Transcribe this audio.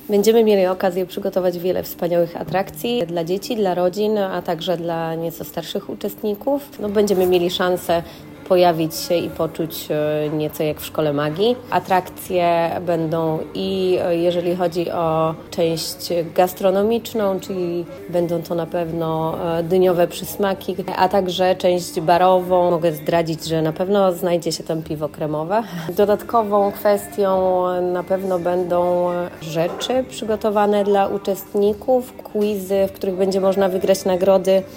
Będziemy mieli okazję przygotować wiele wspaniałych atrakcji dla dzieci, dla rodzin, a także dla nieco starszych uczestników. Będziemy mieli szansę pojawić się i poczuć nieco jak w Szkole Magii. Atrakcje będą i jeżeli chodzi o część gastronomiczną, czyli będą to na pewno dyniowe przysmaki, a także część barową. Mogę zdradzić, że na pewno znajdzie się tam piwo kremowe. Dodatkową kwestią na pewno będą rzeczy przygotowane dla uczestników, quizy, w których będzie można wygrać nagrody